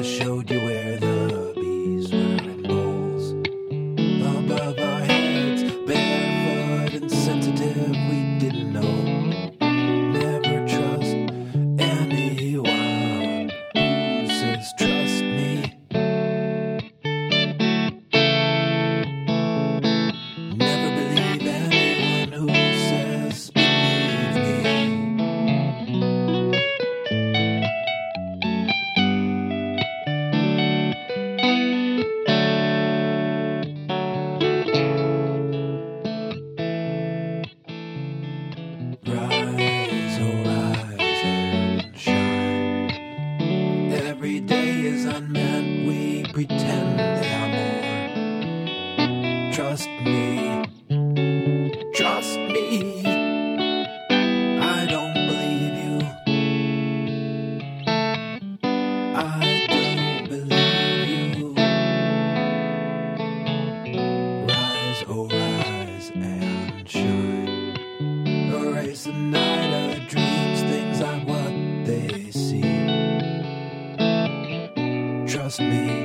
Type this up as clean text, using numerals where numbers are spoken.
showed you where the bees were in bowls. Above our heads, barefoot and sensitive, we didn't know. Never trust anyone who says trust me. Never believe anyone who says believe me. Rise, oh rise and shine. Every day is unmeant, we pretend they are more. Trust me, trust me, I don't believe you. I don't believe you. Rise, oh rise and shine. Erase the night of dreams, things aren't what they seem. Trust me.